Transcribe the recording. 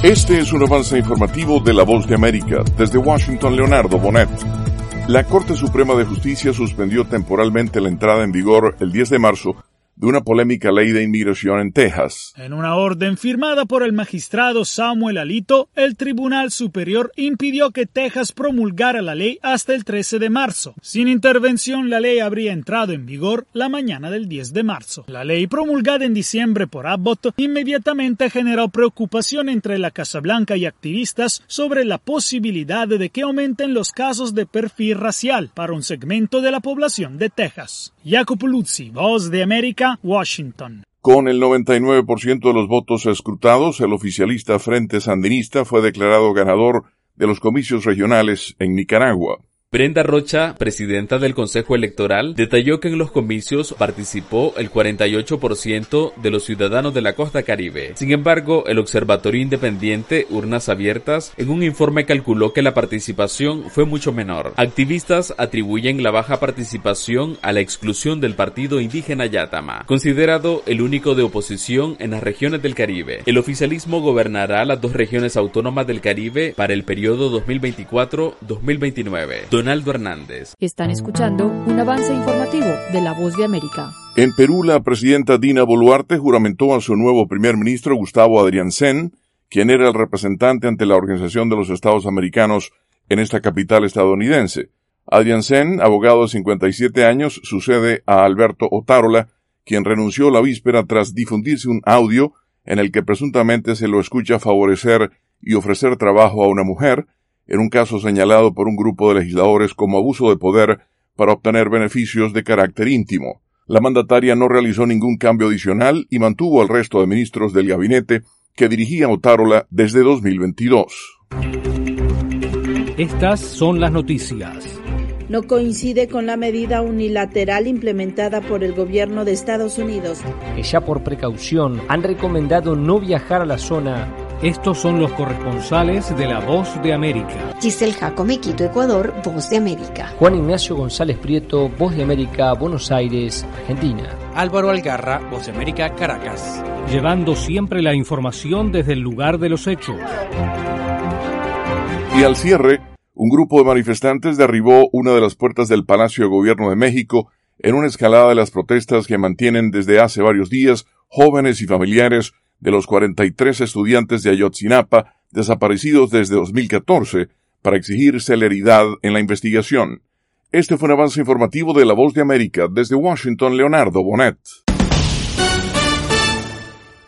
Este es un avance informativo de La Voz de América. Desde Washington, Leonardo Bonet. La Corte Suprema de Justicia suspendió temporalmente la entrada en vigor el 10 de marzo de una polémica ley de inmigración en Texas. En una orden firmada por el magistrado Samuel Alito, el Tribunal Superior impidió que Texas promulgara la ley hasta el 13 de marzo. Sin intervención, la ley habría entrado en vigor la mañana del 10 de marzo. La ley, promulgada en diciembre por Abbott, inmediatamente generó preocupación entre la Casa Blanca y activistas sobre la posibilidad de que aumenten los casos de perfil racial para un segmento de la población de Texas. Jacopo Luzzi, Voz de América, Washington. Con el 99% de los votos escrutados, el oficialista Frente Sandinista fue declarado ganador de los comicios regionales en Nicaragua. Brenda Rocha, presidenta del Consejo Electoral, detalló que en los comicios participó el 48% de los ciudadanos de la costa caribe. Sin embargo, el Observatorio Independiente Urnas Abiertas en un informe calculó que la participación fue mucho menor. Activistas atribuyen la baja participación a la exclusión del partido indígena Yátama, considerado el único de oposición en las regiones del Caribe. El oficialismo gobernará las dos regiones autónomas del Caribe para el periodo 2024-2029. Donaldo Hernández. Están escuchando un avance informativo de La Voz de América. En Perú, la presidenta Dina Boluarte juramentó a su nuevo primer ministro Gustavo Adrianzen, quien era el representante ante la Organización de los Estados Americanos en esta capital estadounidense. Adrianzen, abogado de 57 años, sucede a Alberto Otárola, quien renunció la víspera tras difundirse un audio en el que presuntamente se lo escucha favorecer y ofrecer trabajo a una mujer, en un caso señalado por un grupo de legisladores como abuso de poder para obtener beneficios de carácter íntimo. La mandataria no realizó ningún cambio adicional y mantuvo al resto de ministros del gabinete que dirigía Otárola desde 2022. Estas son las noticias. No coincide con la medida unilateral implementada por el gobierno de Estados Unidos. Que ya por precaución han recomendado no viajar a la zona. Estos son los corresponsales de La Voz de América. Giselle Jacome, Quito, Ecuador, Voz de América. Juan Ignacio González Prieto, Voz de América, Buenos Aires, Argentina. Álvaro Algarra, Voz de América, Caracas. Llevando siempre la información desde el lugar de los hechos. Y al cierre, un grupo de manifestantes derribó una de las puertas del Palacio de Gobierno de México en una escalada de las protestas que mantienen desde hace varios días jóvenes y familiares de los 43 estudiantes de Ayotzinapa desaparecidos desde 2014 para exigir celeridad en la investigación. Este fue un avance informativo de La Voz de América. Desde Washington, Leonardo Bonet.